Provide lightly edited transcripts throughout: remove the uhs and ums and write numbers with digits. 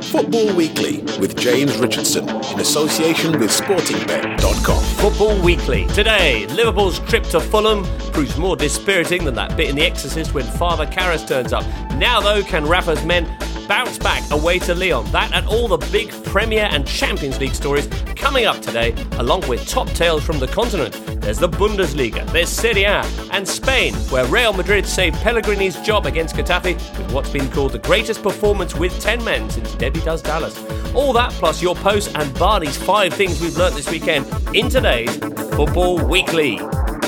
Football Weekly with James Richardson in association with SportingBet.com. Football Weekly. Today, Liverpool's trip to Fulham proves more dispiriting than that bit in The Exorcist when Father Karras turns up. Now, though, can Rafa's men bounce back away to Lyon? That and all the big Premier and Champions League stories coming up today, along with top tales from the continent. There's the Bundesliga, there's Serie A, and Spain, where Real Madrid saved Pellegrini's job against Getafe with what's been called the greatest performance with 10 men since Debbie Does Dallas. All that plus your posts and Barney's 5 things we've learnt this weekend in today's Football Weekly.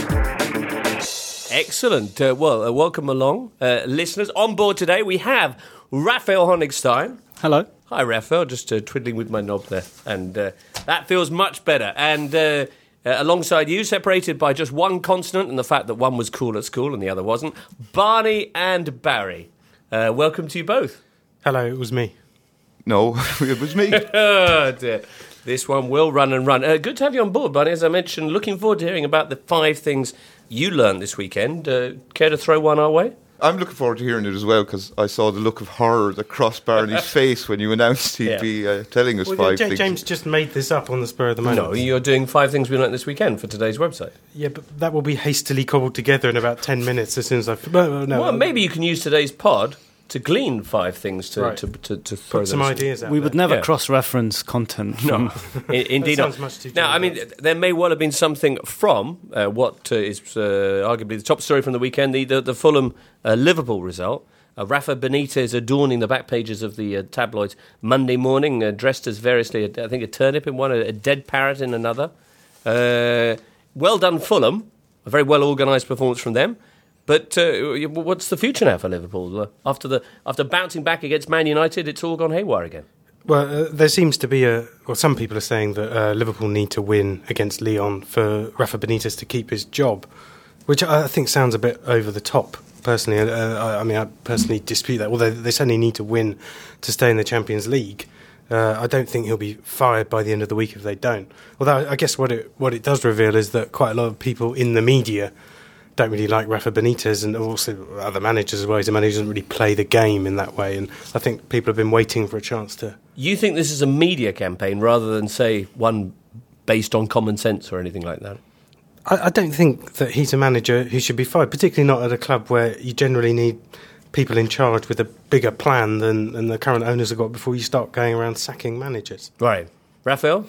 Excellent. Welcome along, listeners. On board today we have Raphael Honigstein. Hello. Hi, Raphael. Just twiddling with my knob there. And that feels much better. And alongside you, separated by just one consonant and the fact that one was cool at school and the other wasn't, Barney and Barry. Welcome to you both. Hello, it was me. No, it was me. Oh, dear. This one will run and run. Good to have you on board, Barney. As I mentioned, looking forward to hearing about the 5 things you learned this weekend. Care to throw one our way? I'm looking forward to hearing it as well because I saw the look of horror that crossed Barney's face when you announced he'd be telling us 5 things. James just made this up on the spur of the moment. No, you're doing 5 things we learnt this weekend for today's website. Yeah, but that will be hastily cobbled together in about 10 minutes as soon as I've... Well, maybe you can use today's pod to glean 5 things to throw some ideas out. We would never cross-reference content. No, indeed not. Much too now, I mean, there may well have been something from what is arguably the top story from the weekend, the Fulham Liverpool result. Rafa Benitez adorning the back pages of the tabloids Monday morning, dressed as variously, I think, a turnip in one, a dead parrot in another. Well done, Fulham. A very well-organised performance from them. But what's the future now for Liverpool? After bouncing back against Man United, it's all gone haywire again. Well, there seems to be some people are saying that Liverpool need to win against Lyon for Rafa Benitez to keep his job, which I think sounds a bit over the top, personally. I personally dispute that. Although they certainly need to win to stay in the Champions League. I don't think he'll be fired by the end of the week if they don't. Although I guess what it does reveal is that quite a lot of people in the media don't really like Rafa Benitez, and also other managers as well. He's a manager who doesn't really play the game in that way, and I think people have been waiting for a chance to... You think this is a media campaign rather than, say, one based on common sense or anything like that? I don't think that he's a manager who should be fired, particularly not at a club where you generally need people in charge with a bigger plan than the current owners have got before you start going around sacking managers. Right. Raphael?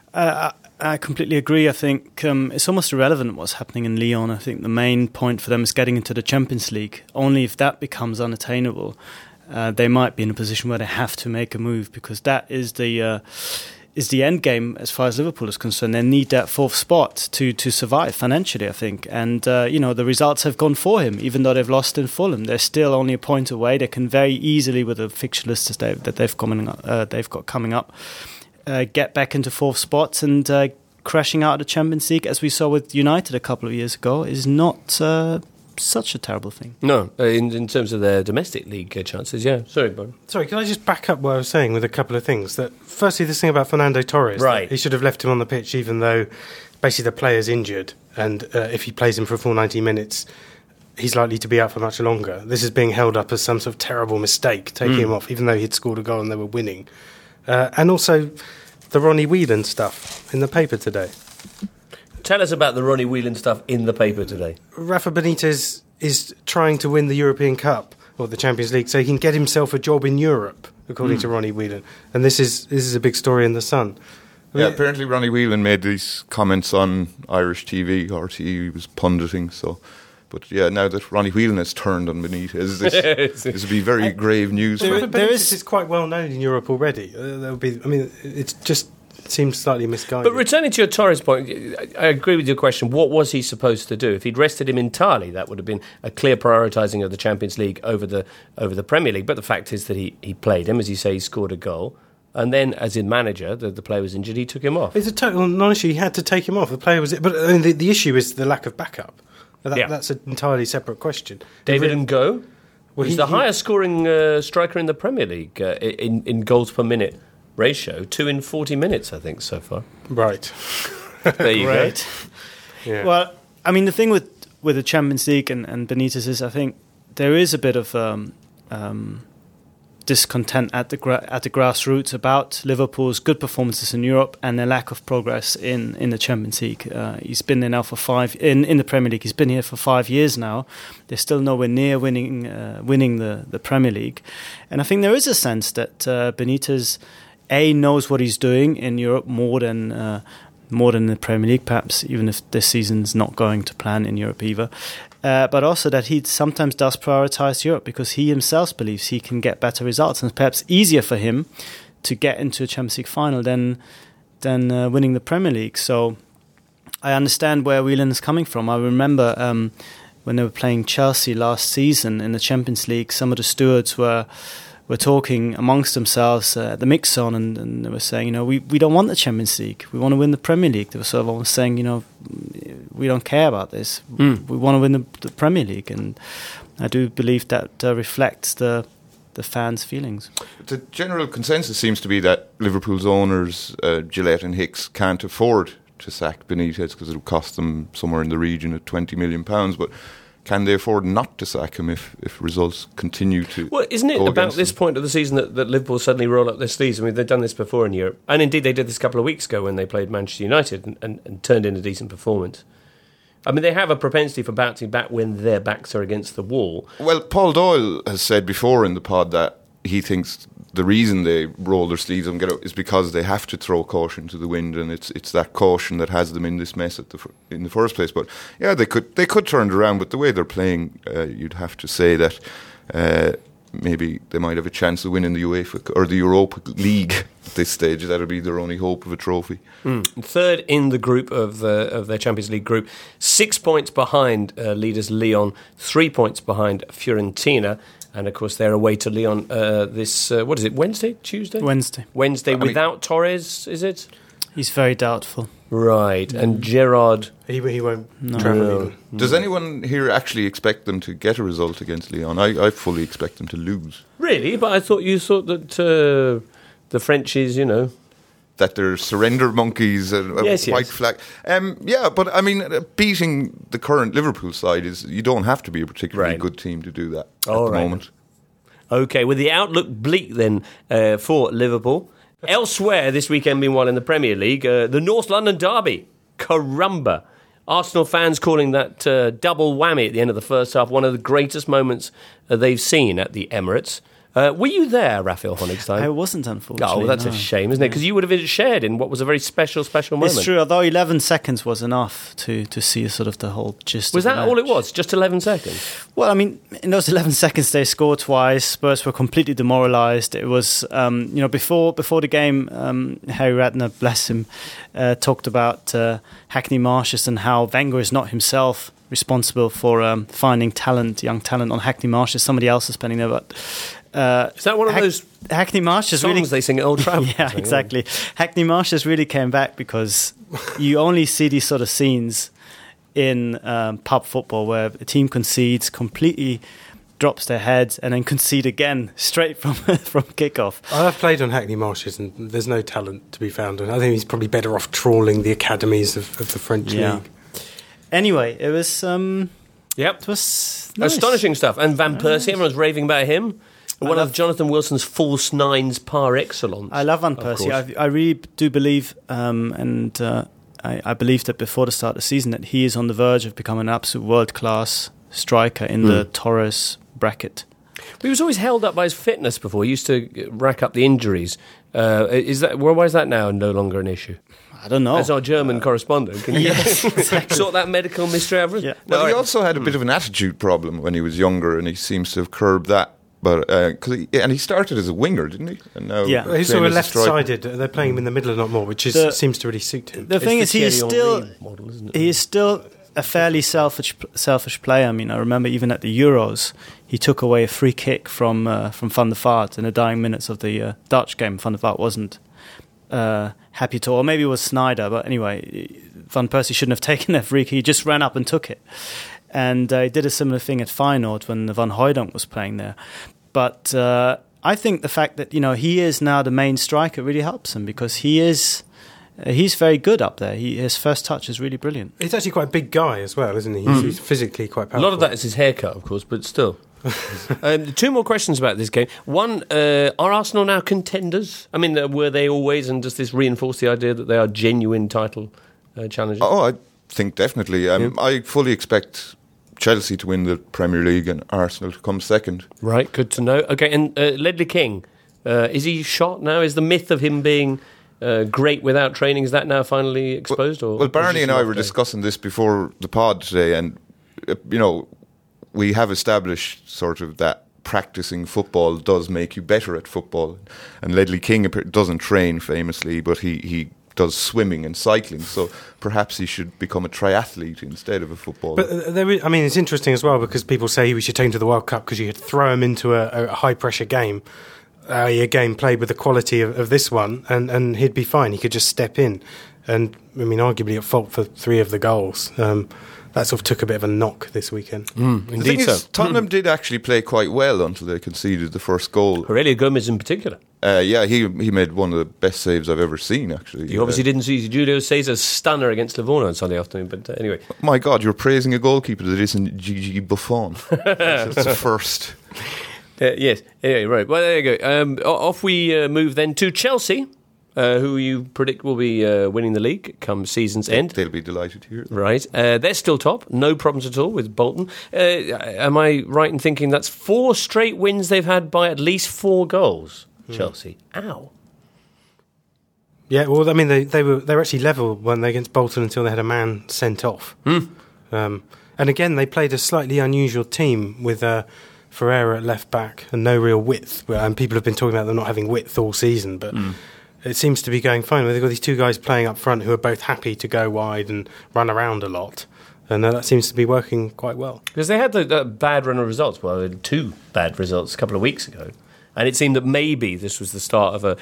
I completely agree. I think it's almost irrelevant what's happening in Lyon. I think the main point for them is getting into the Champions League. Only if that becomes unattainable, they might be in a position where they have to make a move, because that is the end game as far as Liverpool is concerned. They need that 4th spot to survive financially, I think. And, the results have gone for him. Even though they've lost in Fulham, they're still only a point away. They can very easily, with the fixture list that they've got coming up, get back into 4th spots, and crashing out of the Champions League, as we saw with United a couple of years ago, is not such a terrible thing. No, in terms of their domestic league chances, yeah. Sorry, Bob. Sorry, can I just back up what I was saying with a couple of things? That firstly, this thing about Fernando Torres, right? He should have left him on the pitch, even though basically the player's injured, and if he plays him for a full 90 minutes, he's likely to be out for much longer. This is being held up as some sort of terrible mistake, taking him off, even though he'd scored a goal and they were winning. And also the Ronnie Whelan stuff in the paper today. Tell us about the Ronnie Whelan stuff in the paper today. Rafa Benitez is trying to win the European Cup or the Champions League so he can get himself a job in Europe, according to Ronnie Whelan. And this is a big story in The Sun. Yeah, apparently Ronnie Whelan made these comments on Irish TV, RTE was punditing, so... But yeah, now that Ronnie Whelan has turned on Benitez, this would be very grave news. Benitez is quite well known in Europe already. It seems slightly misguided. But returning to your Torres point, I agree with your question. What was he supposed to do? If he'd rested him entirely, that would have been a clear prioritising of the Champions League over the Premier League. But the fact is that he played him, as you say, he scored a goal. And then, as in manager, the player was injured, he took him off. It's a total non-issue. He had to take him off. The player was... But the issue is the lack of backup. That's an entirely separate question. David Ngo? Well, he's the highest scoring striker in the Premier League in goals per minute ratio. 2 in 40 minutes, I think, so far. Right. There you go. Yeah. Well, I mean, the thing with the Champions League and Benitez is, I think there is a bit of discontent at the grassroots about Liverpool's good performances in Europe and their lack of progress in the Champions League. He's been there now for in the Premier League. He's been here for 5 years now. They're still nowhere near winning the Premier League, and I think there is a sense that Benitez knows what he's doing in Europe more than the Premier League, perhaps, even if this season's not going to plan in Europe either. But also that he sometimes does prioritise Europe because he himself believes he can get better results, and it's perhaps easier for him to get into a Champions League final than winning the Premier League. So I understand where Whelan is coming from. I remember when they were playing Chelsea last season in the Champions League, some of the stewards were talking amongst themselves at the mix zone, and they were saying, we don't want the Champions League. We want to win the Premier League. They were sort of almost saying, we don't care about this. We want to win the Premier League, and I do believe that reflects the fans' feelings. The general consensus seems to be that Liverpool's owners, Gillette and Hicks, can't afford to sack Benitez because it will cost them somewhere in the region of £20 million. But can they afford not to sack him if results continue to? Well, isn't it about this point of the season that Liverpool suddenly roll up their sleeves? I mean, they've done this before in Europe, and indeed they did this a couple of weeks ago when they played Manchester United and turned in a decent performance. I mean, they have a propensity for bouncing back when their backs are against the wall. Well, Paul Doyle has said before in the pod that he thinks the reason they roll their sleeves and get out is because they have to throw caution to the wind, and it's that caution that has them in this mess in the first place. But yeah, they could turn it around, but the way they're playing, you'd have to say that maybe they might have a chance of winning the UEFA or the Europa League at this stage. That'll be their only hope of a trophy. Third in the group of their Champions League group, 6 points behind leaders Lyon, 3 points behind Fiorentina. And, of course, they're away to Lyon this, what is it, Wednesday, Tuesday? Wednesday without Torres, is it? He's very doubtful. Right, and Gerrard... He won't travel either. Does anyone here actually expect them to get a result against Lyon? I fully expect them to lose. Really? But I thought you thought that the Frenchies, that they're surrender monkeys and white flag. Yeah, but I mean, beating the current Liverpool side you don't have to be a particularly good team to do that at the moment. Okay, with the outlook bleak then for Liverpool. Elsewhere this weekend, meanwhile, in the Premier League, the North London derby, caramba. Arsenal fans calling that double whammy at the end of the first half one of the greatest moments they've seen at the Emirates. Were you there, Raphael Honigstein? I wasn't, unfortunately. Oh, that's a shame, isn't it? Because you would have shared in what was a very special moment. It's true, although 11 seconds was enough to see sort of the whole gist Was of the that match. all it was? Just 11 seconds? Well, I mean, in those 11 seconds they scored twice. Spurs were completely demoralised. It was, before the game, Harry Redknapp, bless him, talked about Hackney Marshes and how Wenger is not himself responsible for finding young talent on Hackney Marshes. Somebody else is spending there, but... is that one of those Hackney Marshes songs they sing at Old Trafford? Yeah, exactly. Hackney Marshes really came back because you only see these sort of scenes in pub football where a team concedes, completely drops their heads, and then concede again straight from kickoff. I've played on Hackney Marshes, and there's no talent to be found. And I think he's probably better off trawling the academies of the French league. Anyway, it was. Yep, it was nice. Astonishing stuff. And Van Persie, everyone's raving about him. One of Jonathan Wilson's false nines par excellence. I love Van Persie. I really do believe, I believe that before the start of the season that he is on the verge of becoming an absolute world-class striker in the Torres bracket. He was always held up by his fitness before. He used to rack up the injuries. Why is that now no longer an issue? I don't know. As our German correspondent, can you sort that medical mystery out? Yeah. Well, he also had a bit of an attitude problem when he was younger, and he seems to have curbed that. But he started as a winger, didn't he? And now he's sort of left-sided. They're playing him in the middle a lot more, which seems to really suit him. The thing is, he is still a fairly selfish player. I mean, I remember even at the Euros, he took away a free kick from Van der Vaart in the dying minutes of the Dutch game. Van der Vaart wasn't happy to, or maybe it was Sneijder. But anyway, Van Persie shouldn't have taken that free kick. He just ran up and took it. And he did a similar thing at Feyenoord when Van Hooijdonk was playing there. But I think the fact that he is now the main striker really helps him, because he's very good up there. His first touch is really brilliant. He's actually quite a big guy as well, isn't he? He's physically quite powerful. A lot of that is his haircut, of course, but still. Two more questions about this game. One, are Arsenal now contenders? I mean, were they always, and does this reinforce the idea that they are genuine title challengers? Oh, I think definitely. I fully expect Chelsea to win the Premier League and Arsenal to come second. Right, good to know. Okay, and Ledley King, is he shot now? Is the myth of him being great without training, is that now finally exposed? Well, Barney and I were discussing this before the pod today, and we have established sort of that practicing football does make you better at football. And Ledley King doesn't train famously, but he does swimming and cycling, so perhaps he should become a triathlete instead of a footballer. But it's interesting as well, because people say we should take him to the World Cup because you could throw him into a high-pressure game. A game played with the quality of this one, and he'd be fine. He could just step in. And, arguably at fault for 3 of the goals. That sort of took a bit of a knock this weekend. Indeed so. Tottenham did actually play quite well until they conceded the first goal. Aurelio Gomez in particular. He made one of the best saves I've ever seen, actually. You obviously didn't see Julio Cesar's stunner against Livorno on Sunday afternoon, but anyway. My God, you're praising a goalkeeper that isn't Gigi Buffon. That's a first. Yes. Anyway, right. Well, there you go. Off we move then to Chelsea, who you predict will be winning the league come season's end. They'll be delighted to hear it. Right. They're still top. No problems at all with Bolton. Am I right in thinking that's 4 straight wins they've had by at least 4 goals, Chelsea? Ow. Yeah, well, they were actually level, weren't they, against Bolton until they had a man sent off. And again, they played a slightly unusual team with Ferreira at left back and no real width. And people have been talking about them not having width all season, but it seems to be going fine. They've got these 2 guys playing up front who are both happy to go wide and run around a lot. And that seems to be working quite well. Because they had the bad run of results. Well, they had 2 bad results a couple of weeks ago. And it seemed that maybe this was the start of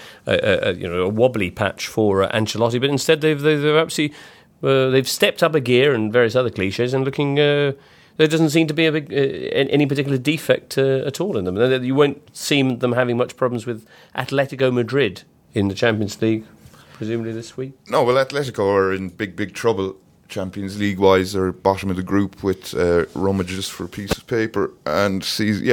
a wobbly patch for Ancelotti. But instead, they've absolutely they've stepped up a gear and various other cliches and looking. There doesn't seem to be any particular defect at all in them. You won't see them having much problems with Atletico Madrid in the Champions League, presumably this week. No, well, Atletico are in big trouble Champions League-wise. They're bottom of the group with rummages for a piece of paper and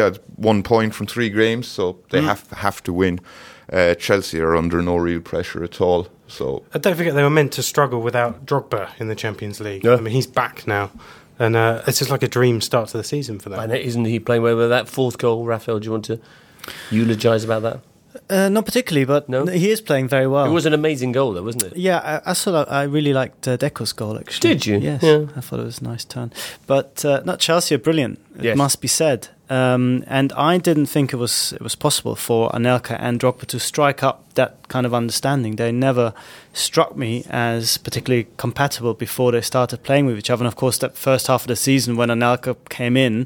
1 point from 3 games, so they have to win. Chelsea are under no real pressure at all. So don't forget they were meant to struggle without Drogba in the Champions League. Yeah. He's back now. And it's just like a dream start to the season for them. And isn't he playing well with that 4th goal, Raphael? Do you want to eulogise about that? Not particularly, but no? He is playing very well. It was an amazing goal, though, wasn't it? Yeah, I really liked Deco's goal, actually. Did you? Yes, yeah. I thought it was a nice turn. But not Chelsea are brilliant, yes. It must be said. And I didn't think it was possible for Anelka and Drogba to strike up that kind of understanding. They never struck me as particularly compatible before they started playing with each other. And of course, that first half of the season when Anelka came in,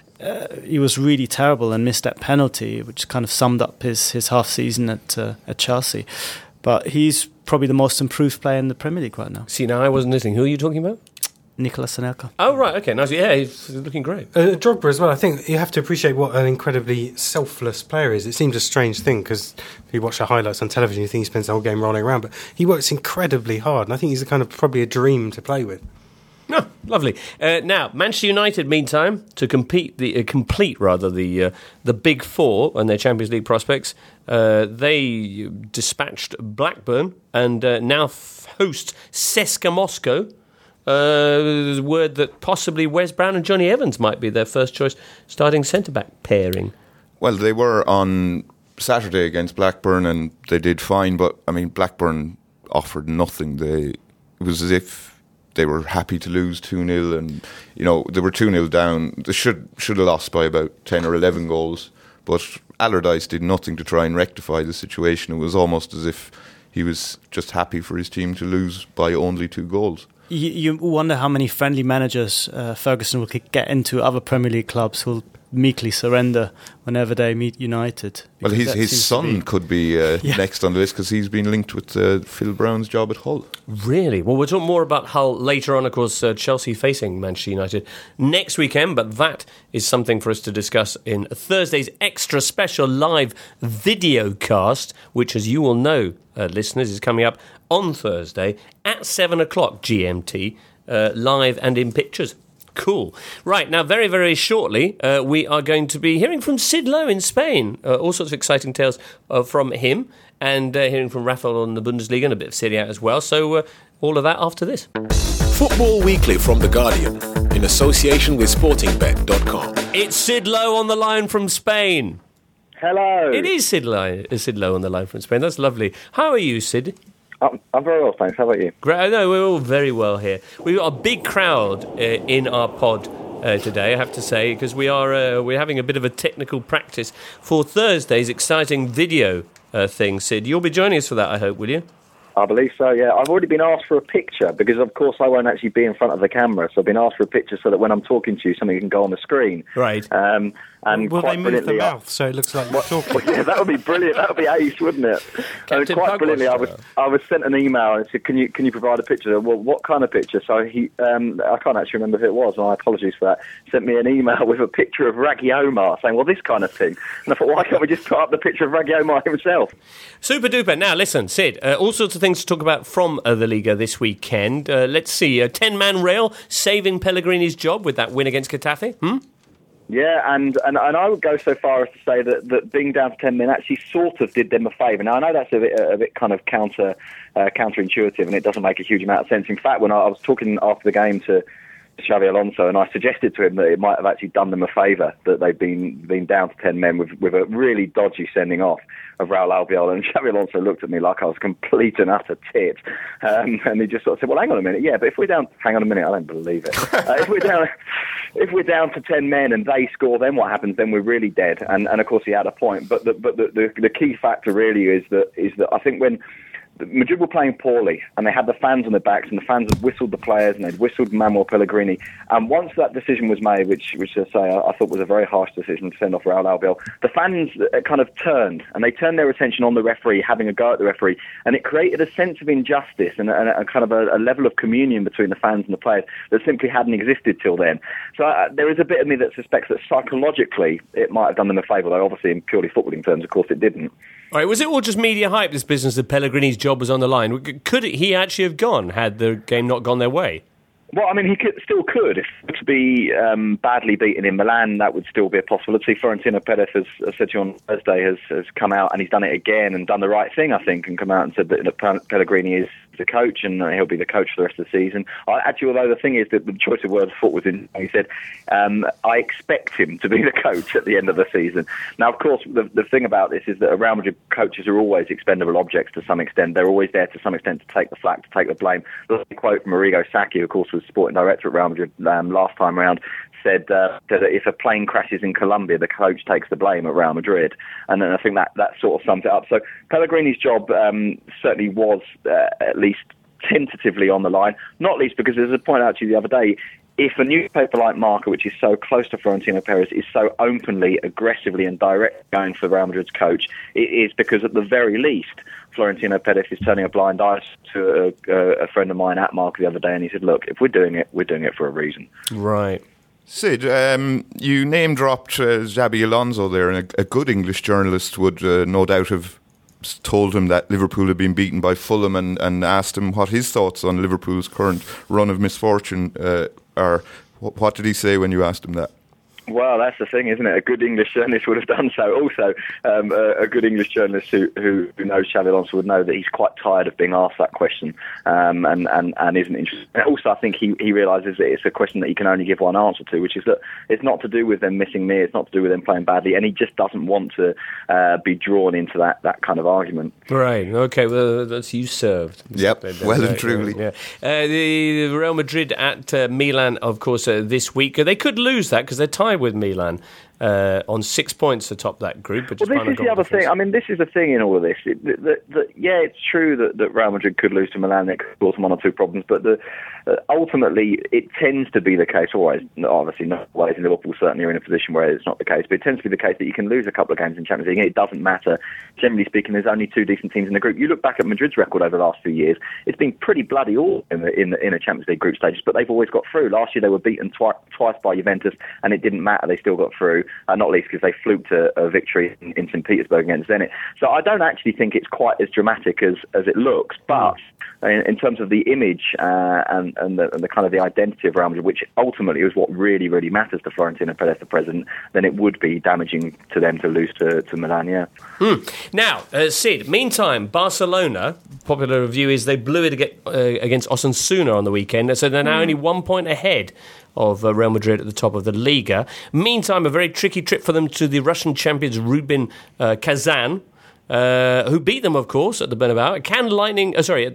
he was really terrible and missed that penalty, which kind of summed up his half season at Chelsea. But he's probably the most improved player in the Premier League right now. See, now I wasn't listening. Who are you talking about? Nicolas Anelka. Oh, right, okay, nice. Yeah, he's looking great. Drogba as well. I think you have to appreciate what an incredibly selfless player is. It seems a strange thing because if you watch the highlights on television, you think he spends the whole game rolling around, but he works incredibly hard, and I think he's probably a dream to play with. Oh, lovely. Now, Manchester United, meantime, to complete the Big Four and their Champions League prospects, they dispatched Blackburn and now host CSKA Moscow. There's a word that possibly Wes Brown and Johnny Evans might be their first choice starting centre-back pairing. Well, they were on Saturday against Blackburn and they did fine, but Blackburn offered nothing. It was as if they were happy to lose 2-0 and they were 2-0 down. They should have lost by about 10 or 11 goals, but Allardyce did nothing to try and rectify the situation. It was almost as if he was just happy for his team to lose by only 2 goals. You wonder how many friendly managers Ferguson will get into other Premier League clubs who'll meekly surrender whenever they meet United. Well, his son could be next on the list because he's been linked with Phil Brown's job at Hull. Really? Well, we'll talk more about Hull later on, of course, Chelsea facing Manchester United next weekend, but that is something for us to discuss in Thursday's extra special live video cast, which, as you will know, listeners, is coming up on Thursday at 7 o'clock GMT, live and in pictures. Cool. Right, now very, very shortly we are going to be hearing from Sid Lowe in Spain. All sorts of exciting tales from him, and hearing from Rafael on the Bundesliga and a bit of Serie A as well. So all of that after this. Football Weekly from The Guardian, in association with SportingBet.com. It's Sid Lowe on the line from Spain. Hello. It is Sid Lowe on the line from Spain. That's lovely. How are you, Sid? I'm very well, thanks. How about you? Great. No, we're all very well here. We've got a big crowd in our pod today, I have to say, because we're having a bit of a technical practice for Thursday's exciting video thing. Sid, you'll be joining us for that, I hope, will you? I believe so, yeah. I've already been asked for a picture because, of course, I won't actually be in front of the camera. So I've been asked for a picture so that when I'm talking to you, something can go on the screen. Right. And will quite they move the brilliantly, mouth so it looks like you're talking? yeah, that would be brilliant. That would be ace, wouldn't it? Captain Quite brilliantly, Pugwash. I was sent an email and said, "Can you provide a picture?" Well, what kind of picture? So he, I can't actually remember who it was, and I apologise for that. Sent me an email with a picture of Raggy Omar, saying, "Well, this kind of thing." And I thought, why can't we just put up the picture of Raggy Omar himself? Super duper. Now, listen, Sid, all sorts of things to talk about from the Liga this weekend. Let's see, 10-man rail saving Pellegrini's job with that win against Getafe. Yeah, and I would go so far as to say that being down to 10 men actually sort of did them a favour. Now, I know that's a bit kind of counterintuitive, and it doesn't make a huge amount of sense. In fact, when I was talking after the game to Xabi Alonso, and I suggested to him that it might have actually done them a favour that they've been down to 10 men with a really dodgy sending off of Raul Albiol, and Xabi Alonso looked at me like I was complete and utter tit, and he just sort of said, "Well, hang on a minute, yeah, but if we're down, hang on a minute, I don't believe it. If we're down to 10 men and they score, then what happens? Then we're really dead." And of course he had a point, but the key factor really is that I think when Madrid were playing poorly, and they had the fans on their backs, and the fans had whistled the players, and they'd whistled Manuel Pellegrini. And once that decision was made, which I say I thought was a very harsh decision to send off Raul Albiol, the fans kind of turned, and they turned their attention on the referee, having a go at the referee, and it created a sense of injustice and a kind of a level of communion between the fans and the players that simply hadn't existed till then. So there is a bit of me that suspects that psychologically it might have done them a favour, though obviously in purely footballing terms, of course, it didn't. All right, was it all just media hype, this business that Pellegrini's job was on the line? Could he actually have gone had the game not gone their way? Well, I mean, he still could. If to be badly beaten in Milan, that would still be a possibility. Florentino Perez, as said to you on Thursday, has come out and he's done it again and done the right thing, I think, and come out and said that Pellegrini is the coach and he'll be the coach for the rest of the season. Actually, although the thing is that the choice of words I thought was in, he said, I expect him to be the coach at the end of the season. Now, of course, the thing about this is that Real Madrid coaches are always expendable objects to some extent. They're always there to some extent to take the flak, to take the blame. The quote from Arrigo Sacchi, who of course was sporting director at Real Madrid last time round, said that if a plane crashes in Colombia, the coach takes the blame at Real Madrid. And then I think that sort of sums it up. So Pellegrini's job certainly was at least tentatively on the line, not least because, as I pointed out to you the other day, if a newspaper like Marca, which is so close to Florentino Perez, is so openly, aggressively and directly going for Real Madrid's coach, it is because at the very least Florentino Perez is turning a blind eye to a friend of mine at Marca the other day, and he said, look, if we're doing it for a reason. Right. Sid, you name-dropped Xabi Alonso there, and a good English journalist would no doubt have told him that Liverpool had been beaten by Fulham and asked him what his thoughts on Liverpool's current run of misfortune are. What did he say when you asked him that? Well, that's the thing, isn't it? A good English journalist would have done so. Also, a good English journalist who knows Xabi Alonso would know that he's quite tired of being asked that question and isn't interested. And also, I think he realises that it's a question that he can only give one answer to, which is that it's not to do with them missing me, it's not to do with them playing badly, and he just doesn't want to be drawn into that kind of argument. Right, okay, well, that's you served. Yep, well and truly. Yeah. The Real Madrid at Milan, of course, this week. They could lose that because they're tied with Milan on 6 points atop that group. Well, this is the other thing. I mean, this is the thing in all of this. Yeah, it's true that Real Madrid could lose to Milan. It could cause one or two problems, but ultimately, it tends to be the case. Always, obviously, not always in Liverpool. Certainly, are in a position where it's not the case. But it tends to be the case that you can lose a couple of games in Champions League. And it doesn't matter. Generally speaking, there's only two decent teams in the group. You look back at Madrid's record over the last few years; it's been pretty bloody all in the Champions League group stages. But they've always got through. Last year, they were beaten twice by Juventus, and it didn't matter. They still got through. not least because they fluked a victory in St. Petersburg against Zenit. So I don't actually think it's quite as dramatic as it looks, but in terms of the image and the kind of the identity of Real Madrid, which ultimately is what really, really matters to Florentino Perez, the president, then it would be damaging to them to lose to Milan, yeah. Now, Sid, meantime, Barcelona, popular review is they blew it against Osasuna on the weekend, so they're now only 1 point ahead of Real Madrid at the top of the Liga. Meantime, a very tricky trip for them to the Russian champions Rubin Kazan, who beat them, of course, at the Bernabeu. At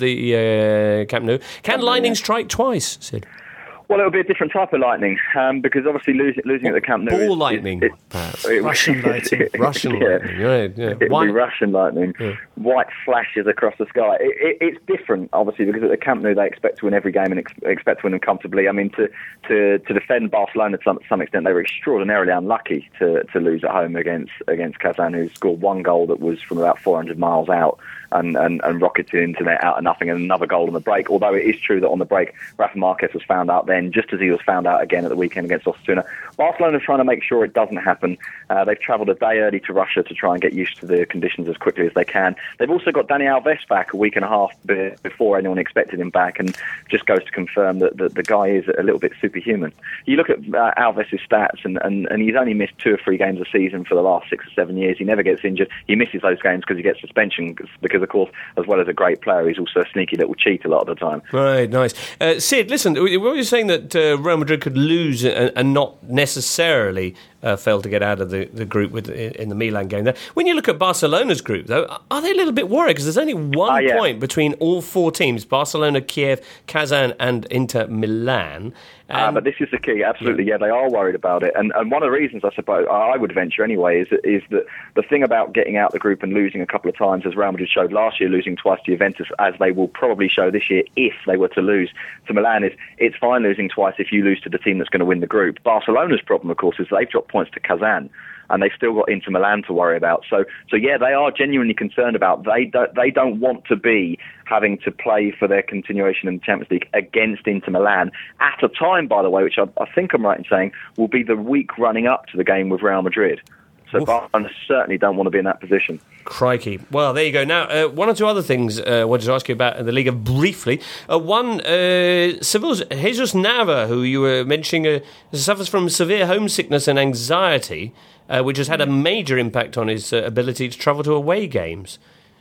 the Camp Nou. Can lightning strike twice, Sid? Well, it'll be a different type of lightning because obviously losing at the Camp Nou. Ball lightning, perhaps. Russian lightning. Russian lightning, right? Yeah. It'll be Russian lightning. Yeah. White flashes across the sky. It's different, obviously, because at the Camp Nou they expect to win every game and expect to win them comfortably. I mean, to defend Barcelona to some extent, they were extraordinarily unlucky to lose at home against Kazan, who scored one goal that was from about 400 miles out and rocketed into net out of nothing, and another goal on the break. Although it is true that on the break, Rafa Marquez was found out then, just as he was found out again at the weekend against Osasuna. Barcelona are trying to make sure it doesn't happen. They've travelled a day early to Russia to try and get used to the conditions as quickly as they can. They've also got Dani Alves back a week and a half before anyone expected him back, and just goes to confirm that the guy is a little bit superhuman. You look at Alves' stats, and he's only missed 2 or 3 games a season for the last 6 or 7 years. He never gets injured. He misses those games because he gets suspension, because, of course, as well as a great player, he's also a sneaky little cheat a lot of the time. Right, nice. Sid, listen, what were you saying that Real Madrid could lose and not necessarily fail to get out of the group in the Milan game there? When you look at Barcelona's group, though, are they a little bit worried? Because there's only one point between all 4 teams, Barcelona, Kiev, Kazan and Inter Milan. But this is the key, absolutely, yeah, they are worried about it. And one of the reasons, I suppose, I would venture anyway, is that the thing about getting out the group and losing a couple of times, as Real Madrid showed last year, losing twice to Juventus, as they will probably show this year if they were to lose to Milan, is it's fine losing twice if you lose to the team that's going to win the group. Barcelona's problem, of course, is they've dropped points to Kazan, and they've still got Inter Milan to worry about. So yeah, they are genuinely concerned about. They don't want to be having to play for their continuation in the Champions League against Inter Milan at a time, by the way, which I think I'm right in saying will be the week running up to the game with Real Madrid. So Barcelona certainly don't want to be in that position. Crikey. Well, there you go. Now, 1 or 2 other things I wanted to ask you about in the Liga briefly. One, Seville's Jesus Nava, who you were mentioning, suffers from severe homesickness and anxiety, which has had a major impact on his ability to travel to away games.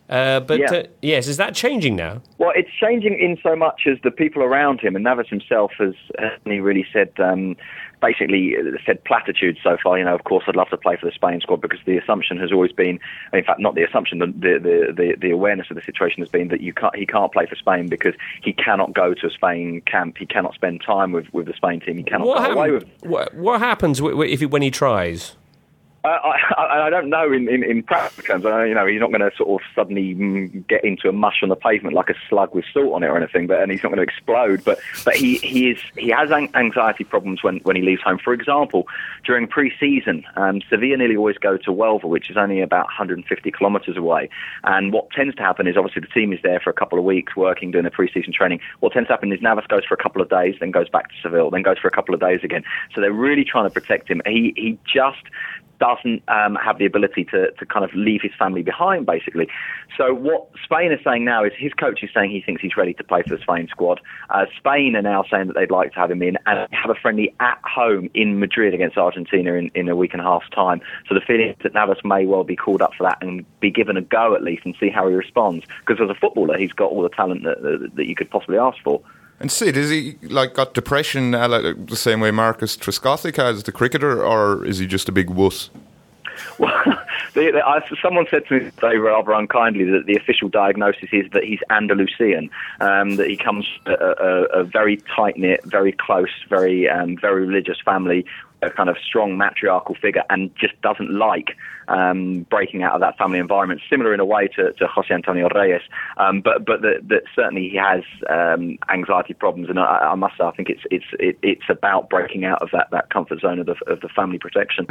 Yes, is that changing now? Well, it's changing in so much as the people around him, and Navas himself has really said, basically said platitudes so far. Of course, I'd love to play for the Spain squad, because the assumption has always been, in fact, not the assumption, the awareness of the situation has been that he can't play for Spain because he cannot go to a Spain camp, he cannot spend time with the Spain team, he cannot go away with. What happens when he tries? I don't know in practical terms. He's not going to sort of suddenly get into a mush on the pavement like a slug with salt on it or anything. And he's not going to explode. But he has anxiety problems when he leaves home. For example, during pre-season, Sevilla nearly always go to Huelva, which is only about 150 kilometres away. And what tends to happen is, obviously, the team is there for a couple of weeks working, doing their pre-season training. What tends to happen is Navas goes for a couple of days, then goes back to Seville, then goes for a couple of days again. So they're really trying to protect him. He just doesn't have the ability to kind of leave his family behind, basically. So what Spain is saying now is his coach is saying he thinks he's ready to play for the Spain squad. Spain are now saying that they'd like to have him in and have a friendly at home in Madrid against Argentina in a week and a half's time. So the feeling is that Navas may well be called up for that and be given a go at least and see how he responds. Because as a footballer, he's got all the talent that you could possibly ask for. And Sid, is he got depression the same way Marcus Trescothick has, the cricketer, or is he just a big wuss? Well, someone said to me today rather unkindly that the official diagnosis is that he's Andalusian, that he comes from a very tight-knit, very close, very religious family, a kind of strong matriarchal figure, and just doesn't like breaking out of that family environment, similar in a way to Jose Antonio Reyes, but that certainly he has anxiety problems, and I must say I think it's about breaking out of that comfort zone of the family protection.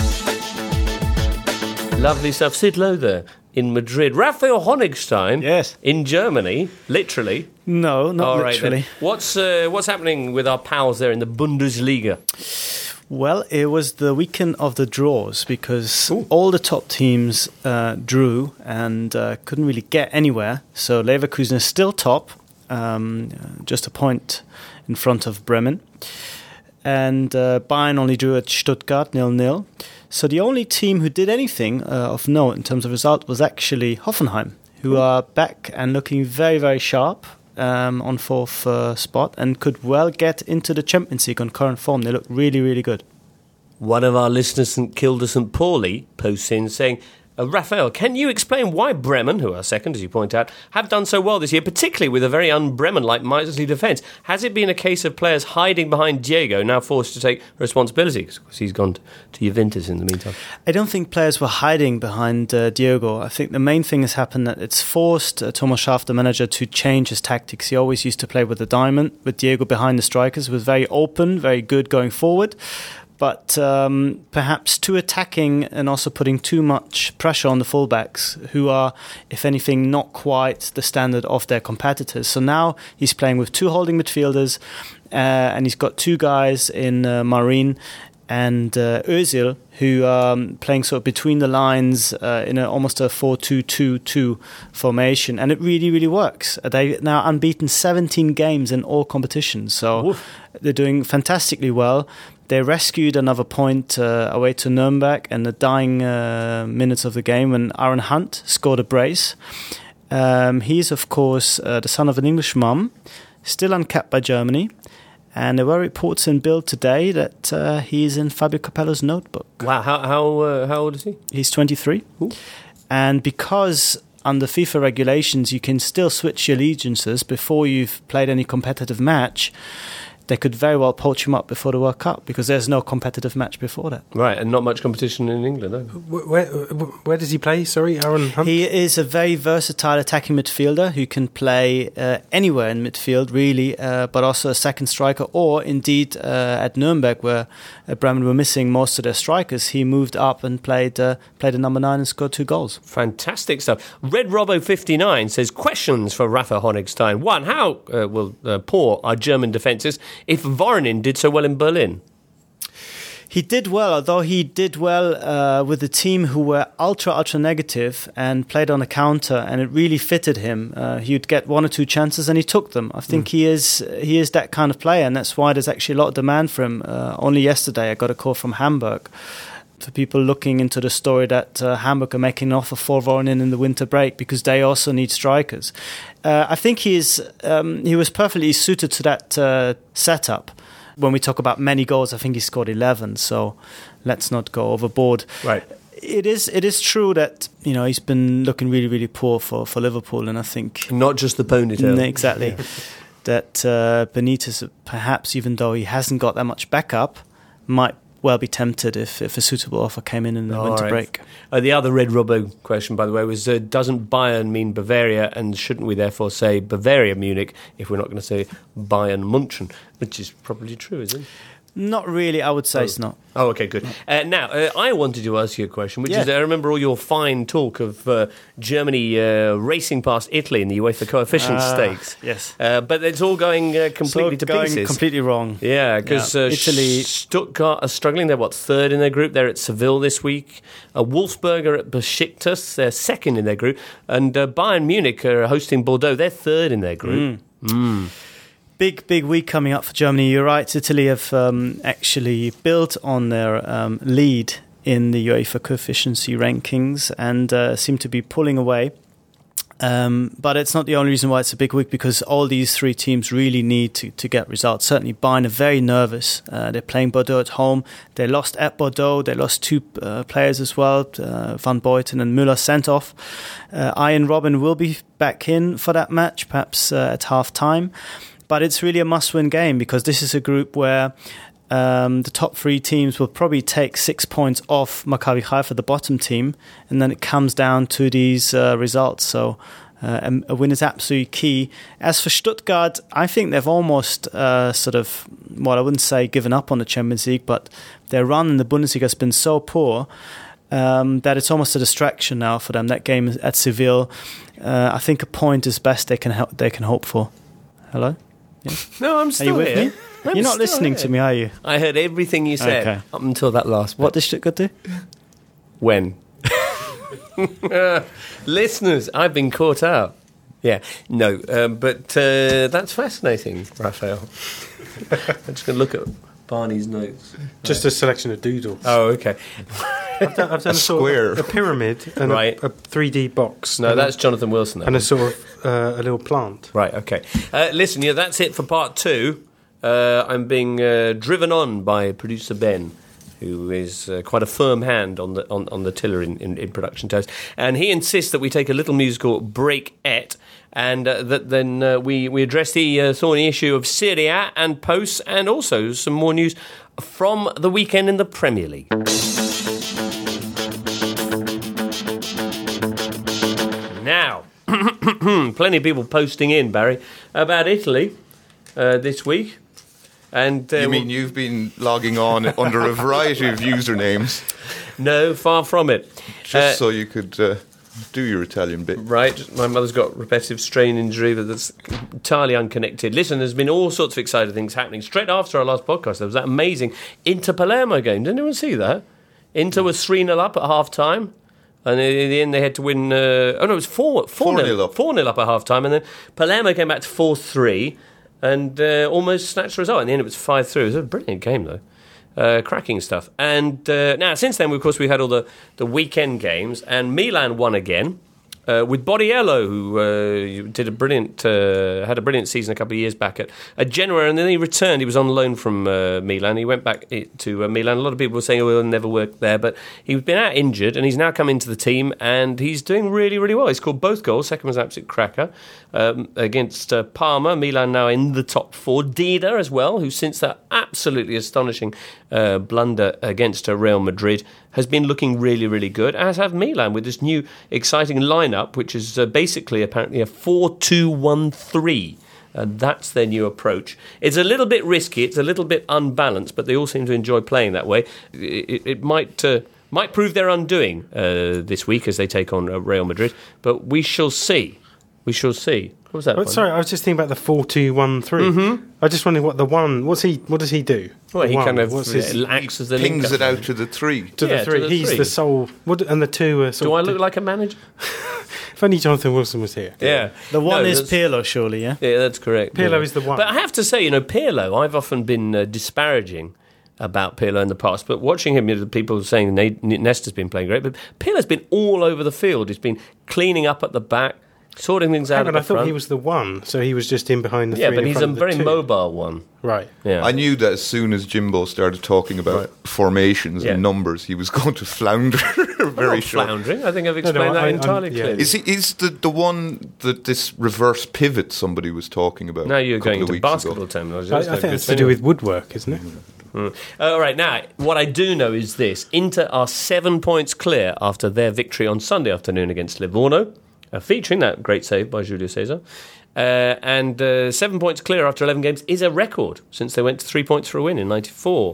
Lovely stuff. Sid Lowe there in Madrid. Raphael Honigstein, yes, in Germany, literally. No, not literally. Right, what's happening with our pals there in the Bundesliga? Well, it was the weekend of the draws because all the top teams drew and couldn't really get anywhere. So Leverkusen is still top, just a point in front of Bremen. And Bayern only drew at Stuttgart 0-0. So the only team who did anything of note in terms of result was actually Hoffenheim, who are back and looking very, very sharp. On fourth spot and could well get into the Champions League on current form. They look really, really good. One of our listeners, St Kilda St Pauli, posts in saying, Raphael, can you explain why Bremen, who are second, as you point out, have done so well this year, particularly with a very un-Bremen-like miserly defence? Has it been a case of players hiding behind Diego, now forced to take responsibility? Because he's gone to Juventus in the meantime. I don't think players were hiding behind Diego. I think the main thing has happened that it's forced Thomas Schaaf, the manager, to change his tactics. He always used to play with the diamond, with Diego behind the strikers, was very open, very good going forward. But perhaps too attacking and also putting too much pressure on the fullbacks, who are, if anything, not quite the standard of their competitors. So now he's playing with two holding midfielders, and he's got two guys in Marin and Özil, who are playing sort of between the lines in almost a 4-2-2-2 formation. And it really, really works. They're now unbeaten 17 games in all competitions. So they're doing fantastically well. They rescued another point away to Nuremberg in the dying minutes of the game when Aaron Hunt scored a brace. He's, of course, the son of an English mum, still uncapped by Germany. And there were reports in Bild today that he's in Fabio Capello's notebook. Wow, how old is he? He's 23. Ooh. And because under FIFA regulations you can still switch your allegiances before you've played any competitive match, they could very well poach him up before the World Cup because there's no competitive match before that. Right, and not much competition in England, though. Where does he play? Sorry, Aaron Hunt? He is a very versatile attacking midfielder who can play anywhere in midfield, really, but also a second striker, or indeed at Nuremberg, where Bremen were missing most of their strikers, he moved up and played a number 9 and scored 2 goals. Fantastic stuff. Red Robbo 59 says, questions for Rafa Honigstein. 1, how poor are German defences if Voronin did so well in Berlin? He did well, although he did well with a team who were ultra negative and played on a counter, and it really fitted him. He would get 1 or 2 chances and he took them. I think he is that kind of player, and that's why there's actually a lot of demand for him. Only yesterday I got a call from Hamburg for people looking into the story that Hamburg are making an offer for Voronin in the winter break because they also need strikers. I think he was perfectly suited to that setup. When we talk about many goals, I think he scored 11, so let's not go overboard. Right. It is true that he's been looking really, really poor for Liverpool, and I think not just the ponytail. Exactly. That Benitez, perhaps even though he hasn't got that much backup, might well be tempted if a suitable offer came in the winter break. The other Red Robbo question, by the way, was doesn't Bayern mean Bavaria, and shouldn't we therefore say Bavaria Munich if we're not going to say Bayern München, which is probably true, isn't it? Not really, I would say it's not. Oh, okay, good. Now, I wanted to ask you a question, which is, I remember all your fine talk of Germany racing past Italy in the UEFA coefficient stakes. Yes. But it's all going completely to pieces. Completely wrong. Yeah, because Italy... Stuttgart are struggling. They're, third in their group? They're at Seville this week. Wolfsburg are at Besiktas. They're second in their group. And Bayern Munich are hosting Bordeaux. They're third in their group. Big week coming up for Germany. You're right. Italy have actually built on their lead in the UEFA coefficiency rankings and seem to be pulling away. But it's not the only reason why it's a big week, because all these 3 teams really need to get results. Certainly Bayern are very nervous. They're playing Bordeaux at home. They lost at Bordeaux. They lost 2 players as well, Van Boyten and Müller sent off. Ian Robben will be back in for that match, perhaps at half-time. But it's really a must-win game because this is a group where the top 3 teams will probably take 6 points off Maccabi Haifa, the bottom team, and then it comes down to these results. So a win is absolutely key. As for Stuttgart, I think they've almost I wouldn't say given up on the Champions League, but their run in the Bundesliga has been so poor that it's almost a distraction now for them. That game at Seville, I think a point is best they can hope for. Hello? No, I'm Are still you with here. me? I'm You're not still listening here. to me, are you? I heard everything you said Okay. up until that last bit. What does Stuttgart do? When? Listeners, I've been caught out. Yeah, no, but that's fascinating, Raphael. I'm just going to look at Barney's notes. Just a selection of doodles. Oh, okay. I've done a sort square. of a pyramid and Right. a 3D box. No, and that's Jonathan Wilson. and a sort of a little plant. Right, okay. Listen, yeah, that's it for part 2. I'm being driven on by producer Ben, who is quite a firm hand on the tiller in production toast. And he insists that we take a little musical break-et, and that then we address the thorny issue of Serie A and posts, and also some more news from the weekend in the Premier League. Now, plenty of people posting in, Barry, about Italy this week. And You mean you've been logging on under a variety of usernames no, far from it. just so you could do your Italian bit? Right, my mother's got repetitive strain injury, but that's entirely unconnected. Listen, there's been all sorts of exciting things happening. Straight after our last podcast, there was that amazing Inter-Palermo game. Did anyone see that? Inter was 3-0 up at half-time, and in the end they had to win... it was 4-0 up. 4-0 up at half-time, and then Palermo came back to 4-3 and almost snatched the result. In the end it was 5-3. It was a brilliant game, though. Cracking stuff. And now, since then, of course, we had all the weekend games, and Milan won again with Borriello, who had a brilliant season a couple of years back at Genoa, and then he returned. He was on loan from Milan. He went back to Milan. A lot of people were saying, "Oh, he'll never work there," but he's been out injured, and he's now come into the team, and he's doing really, really well. He scored both goals. Second was an absolute cracker against Parma. Milan now in the top 4. Dida as well, who since that absolutely astonishing blunder against Real Madrid has been looking really, really good, as have Milan with this new exciting lineup, which is basically apparently a 4-2-1-3. That's their new approach. It's a little bit risky, it's a little bit unbalanced, but they all seem to enjoy playing that way. It might prove their undoing this week as they take on Real Madrid, but we shall see. We shall see. What was that? Sorry, I was just thinking about the 4-2-1-3. Mm-hmm. I just wondering what the one. What does he do? Well, he One, kind of what's his, acts as the Pings link-up. it out to the 3. to Yeah, the 3. to the He's 3. the sole. And the 2 are sort Do I of. look like a manager? If only Jonathan Wilson was here. Yeah. The one No, is that's- Pirlo, surely, yeah? Yeah, that's correct. Pirlo yeah. is the one. But I have to say, Pirlo, I've often been disparaging about Pirlo in the past, but watching him, the people saying Nesta's been playing great, but Pirlo's been all over the field. He's been cleaning up at the back, sorting things out Hang at on, the I thought front. he was the one, so he was just in behind the 3. Yeah, but in he's a front of the very 2. mobile one. Right. Yeah. I knew that as soon as Jimbo started talking about formations Yeah. and numbers, he was going to flounder very Not short. floundering. I think I've explained that I'm- entirely yeah. clearly. Is the one that this reverse pivot somebody was talking about? Now you're a couple going of to weeks basketball ago? terminology. I That's no think good it's to do anyway. with woodwork, isn't it? All right, now, what I do know is this. Inter are 7 points clear after their victory on Sunday afternoon against Livorno, featuring that great save by Julio Cesar. And 7 points clear after 11 games is a record since they went to 3 points for a win in 94.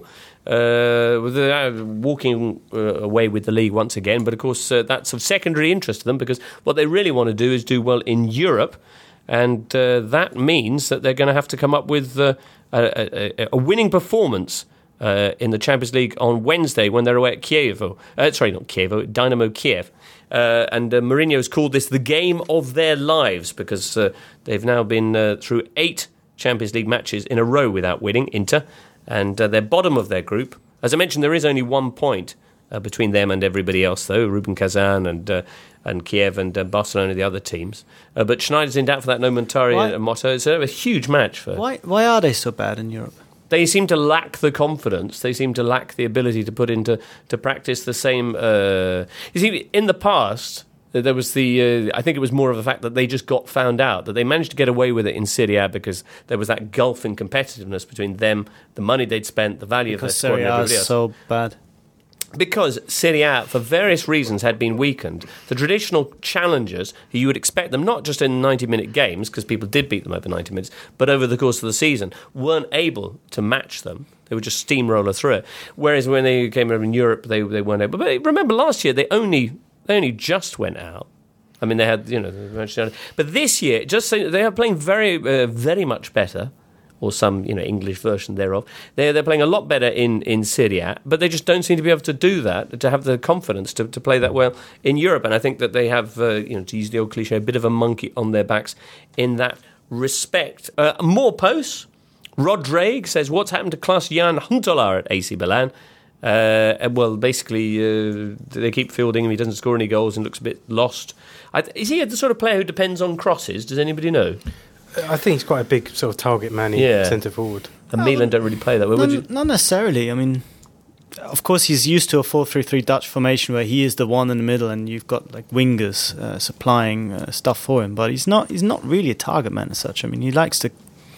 Walking away with the league once again, but of course that's of secondary interest to them because what they really want to do is do well in Europe, and that means that they're going to have to come up with a winning performance in the Champions League on Wednesday when they're away at Dynamo Kiev. And Mourinho's called this the game of their lives because they've now been through 8 Champions League matches in a row without winning, Inter, and they're bottom of their group. As I mentioned, there is only 1 point between them and everybody else, though, Rubin Kazan and Kiev and Barcelona, the other teams. But Schneider's in doubt for that no Montari motto. It's a huge match for... Why are they so bad in Europe? They seem to lack the confidence. They seem to lack the ability to put into practice the same... You see, in the past, there was I think it was more of a fact that they just got found out, that they managed to get away with it in Serie A because there was that gulf in competitiveness between them, the money they'd spent, the value of their squad and Serie A everybody is else. so bad. Because Serie A, for various reasons, had been weakened, the traditional challengers, who you would expect them not just in 90-minute games, because people did beat them over 90 minutes, but over the course of the season, weren't able to match them. They would just steamroller through it. Whereas when they came over in Europe, they weren't able. But remember, last year, they only just went out. I mean, they had, but this year, just so they are playing very, very much better. or some English version thereof. They're playing a lot better in Serie A, but they just don't seem to be able to do that, to have the confidence to play that well in Europe. And I think that they have, to use the old cliche, a bit of a monkey on their backs in that respect. More posts. Rodrigue says, what's happened to Klaas-Jan Huntelaar at AC Milan? Well, basically, they keep fielding him. He doesn't score any goals and looks a bit lost. Is he the sort of player who depends on crosses? Does anybody know? I think he's quite a big sort of target man centre forward. And Milan don't really play that way. Not necessarily. I mean, of course, he's used to a 4-3-3 Dutch formation where he is the one in the middle, and you've got like wingers supplying stuff for him. But he's not really a target man as such. I mean, he likes to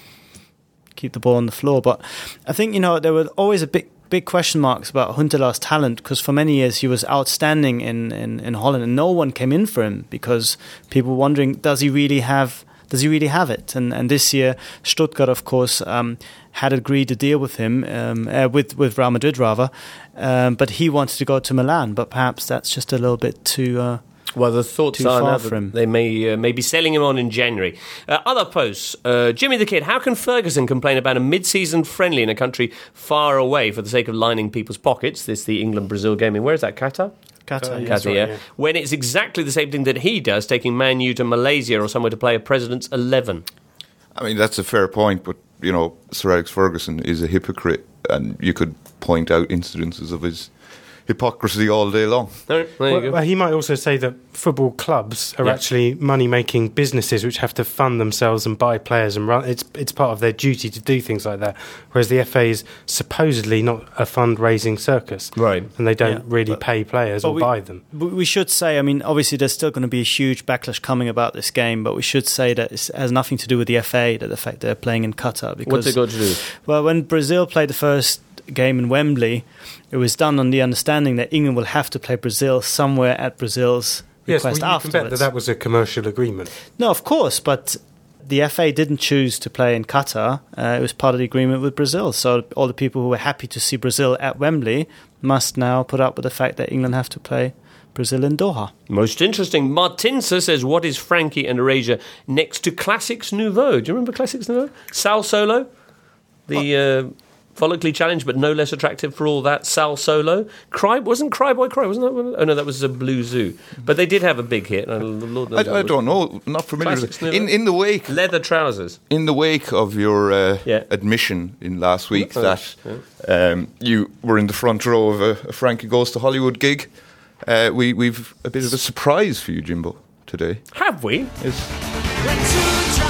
keep the ball on the floor. But I think there were always a big question marks about Huntelaar's talent, because for many years he was outstanding in Holland, and no one came in for him because people were wondering, does he really have it? And this year, Stuttgart, of course, had agreed to deal with him, with Real Madrid rather, but he wanted to go to Milan. But perhaps that's just a little bit too. Well, the thoughts too are far now for that him. they may be selling him on in January. Other posts. Jimmy the Kid. How can Ferguson complain about a mid-season friendly in a country far away for the sake of lining people's pockets? This the England-Brazil game. Where is that? Qatar? Qatar, Qatar, yeah. When it's exactly the same thing that he does, taking Man U to Malaysia or somewhere to play a President's 11. I mean, that's a fair point, but, Sir Alex Ferguson is a hypocrite, and you could point out incidences of his hypocrisy all day long. There you go. Well, he might also say that football clubs are actually money-making businesses which have to fund themselves and buy players and run. It's part of their duty to do things like that, whereas the FA is supposedly not a fundraising circus. Right. And they don't really pay players or buy them. But we should say, I mean, obviously there's still going to be a huge backlash coming about this game, but we should say that it has nothing to do with the FA, that the fact they're playing in Qatar. Because, What's it got to do? Well, when Brazil played the first game in Wembley, it was done on the understanding that England will have to play Brazil somewhere at Brazil's request afterwards. Can bet that was a commercial agreement. No, of course, but the FA didn't choose to play in Qatar. It was part of the agreement with Brazil. So all the people who were happy to see Brazil at Wembley must now put up with the fact that England have to play Brazil in Doha. Most interesting. Martinsa says, what is Frankie and Erasure next to Classics Nouveau? Do you remember Classics Nouveau? Sal Solo? The follically challenged, but no less attractive for all that. Sal Solo. Wasn't Cry Boy Cry, wasn't that one? Oh no, that was a Blue Zoo. But they did have a big hit. Lord knows I don't know, not familiar. In the wake, leather trousers. In the wake of your admission in last week that you were in the front row of a Frankie Goes to Hollywood gig, we've a bit of a surprise for you, Jimbo, today. Have we? Yes.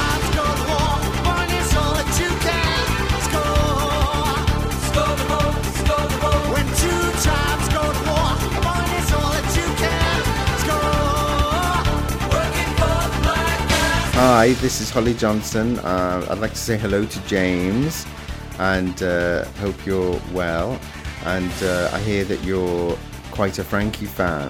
Hi, this is Holly Johnson. I'd like to say hello to James and hope you're well. And I hear that you're quite a Frankie fan.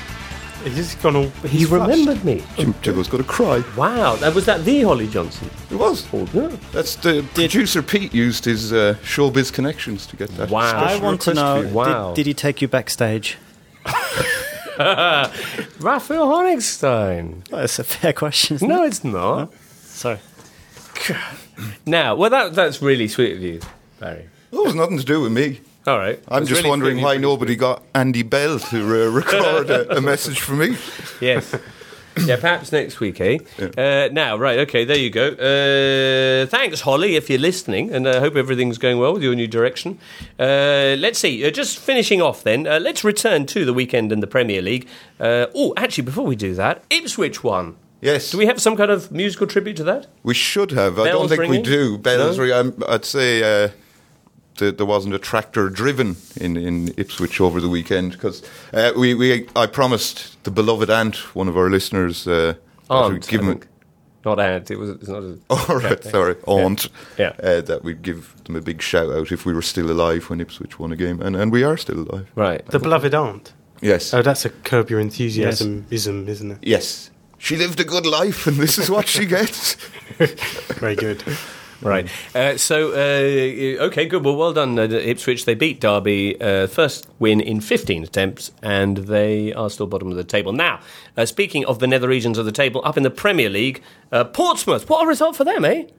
He remembered me. Jimbo's got to cry. Wow, was that the Holly Johnson? It was. Oh, yeah. That's the producer Pete used his showbiz connections to get that. Wow. I want to know, wow. did he take you backstage? Raphael Honigstein. Well, that's a fair question, isn't No, it? it's not. No? Sorry. Now, well, that's really sweet of you, Barry. It was nothing to do with me. All right. I'm just really wondering why nobody got Andy Bell to record a message for me. Yes. Yeah, perhaps next week, eh? Yeah. Now, right, okay, there you go. Thanks, Holly, if you're listening, and I hope everything's going well with your new direction. Let's see, just finishing off then, let's return to the weekend in the Premier League. Actually, before we do that, Ipswich won. Yes. Do we have some kind of musical tribute to that? We should have. I don't think we do. Bells ringing. I'd say there wasn't a tractor driven in Ipswich over the weekend because I promised the beloved aunt, one of our listeners, aunt, give him not aunt. It's not. All right, sorry, aunt. Yeah. That we'd give them a big shout out if we were still alive when Ipswich won a game, and we are still alive. Right. The beloved aunt. Yes. Oh, that's a Curb Your Enthusiasm ism, isn't it? Yes. She lived a good life, and this is what she gets. Very good. Right. Okay, good. Well done, Ipswich. They beat Derby, first win in 15 attempts, and they are still bottom of the table. Now, speaking of the nether regions of the table, up in the Premier League, Portsmouth. What a result for them, eh?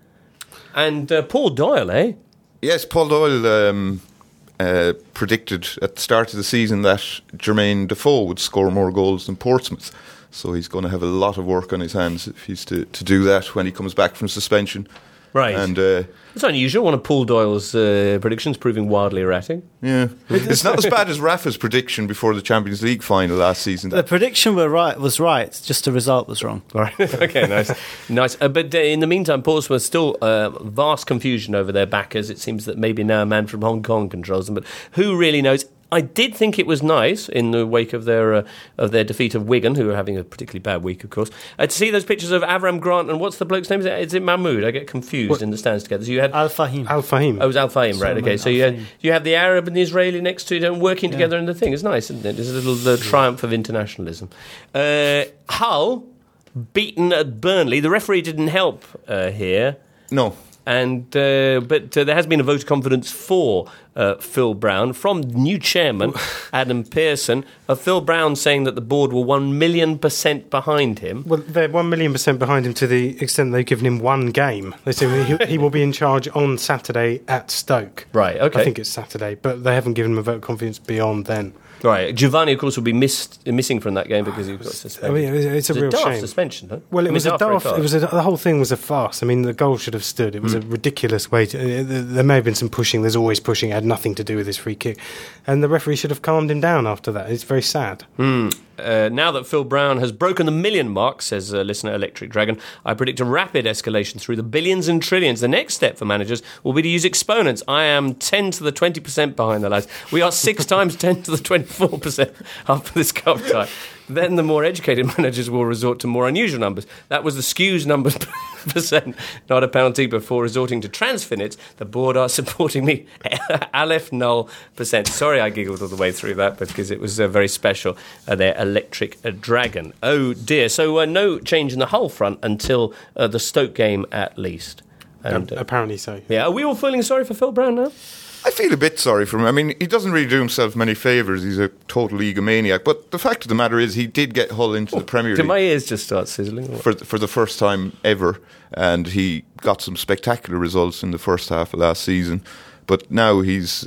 And Paul Doyle, eh? Yes, Paul Doyle predicted at the start of the season that Jermaine Defoe would score more goals than Portsmouth. So he's going to have a lot of work on his hands if he's to do that when he comes back from suspension. Right. And it's unusual, one of Paul Doyle's predictions proving wildly erratic. Yeah. It's not as bad as Rafa's prediction before the Champions League final last season. The prediction was right, just the result was wrong. Right. Okay, nice. But in the meantime, Portsmouth still vast confusion over their backers. It seems that maybe now a man from Hong Kong controls them, but who really knows? I did think it was nice in the wake of their defeat of Wigan, who were having a particularly bad week, of course, to see those pictures of Avram Grant and what's the bloke's name? Is it Mahmoud? I get confused in the stands together. So you had Al Fahim. Al Fahim. Oh, it was Al Fahim, right? Okay, so you have the Arab and the Israeli next to each other working together in the thing. It's nice, isn't it? It's a little triumph of internationalism. Hull beaten at Burnley. The referee didn't help here. No. And but there has been a vote of confidence for Phil Brown from new chairman Adam Pearson. Phil Brown saying that the board were 1,000,000% behind him. Well, they're 1,000,000% behind him to the extent they've given him one game. They say he will be in charge on Saturday at Stoke. Right, okay. I think it's Saturday, but they haven't given him a vote of confidence beyond then. Right, Giovanni, of course, will be missing from that game because he got suspended. I mean, it's a real daft shame. Suspension, huh? Well, it was a daft. daft. The whole thing was a farce. I mean, the goal should have stood. It was a ridiculous way. There may have been some pushing. There's always pushing. It had nothing to do with his free kick, and the referee should have calmed him down after that. It's very sad. Now that Phil Brown has broken the million mark, says listener Electric Dragon, I predict a rapid escalation through the billions and trillions. The next step for managers will be to use exponents. I am 10 to the 20% behind the lads. We are 6 times 10 to the 24% after this cup tie. Then the more educated managers will resort to more unusual numbers. That was the skews numbers percent, not a penalty. Before resorting to transfinits, the board are supporting the Aleph null percent. Sorry I giggled all the way through that because it was very special. Their Electric Dragon. Oh dear. So no change in the Hull front until the Stoke game at least. And, apparently so. Yeah. Are we all feeling sorry for Phil Brown now? I feel a bit sorry for him. I mean, he doesn't really do himself many favours. He's a total egomaniac. But the fact of the matter is, he did get Hull into the Premier League. Did my ears just start sizzling? For the first time ever. And he got some spectacular results in the first half of last season. But now he's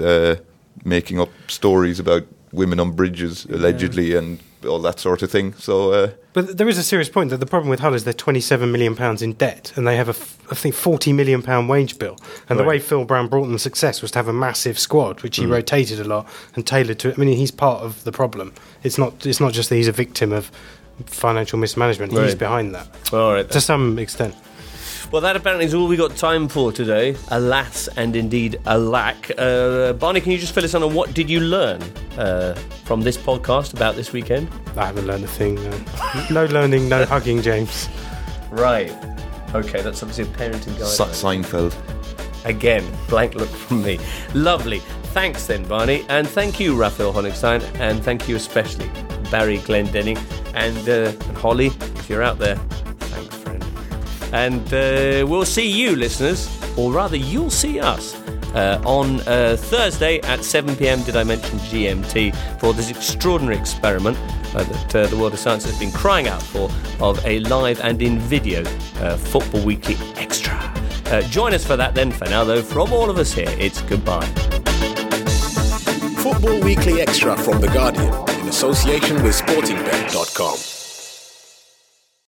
making up stories about women on bridges, allegedly, and all that sort of thing. So, but there is a serious point that the problem with Hull is they're £27 million in debt, and they have I think £40 million wage bill. And the way Phil Brown brought them success was to have a massive squad, which he rotated a lot and tailored to. I mean, he's part of the problem. It's not just that he's a victim of financial mismanagement. He's behind that, all right, to some extent. Well, that apparently is all we got time for today. Alas, and indeed alack. Barney, can you just fill us in on what did you learn from this podcast about this weekend? I haven't learned a thing. No learning, no hugging, James. Right. Okay, that's obviously a parenting guide. Seinfeld. Again, blank look from me. Lovely. Thanks then, Barney. And thank you, Raphael Honigstein. And thank you especially, Barry Glendenning. And Holly, if you're out there, thanks, friend. And we'll see you, listeners, or rather you'll see us on Thursday at 7 p.m, did I mention GMT, for this extraordinary experiment that the world of science has been crying out for, of a live and in video Football Weekly Extra. Join us for that then. For now, though, from all of us here, it's goodbye. Football Weekly Extra from The Guardian, in association with SportingBet.com.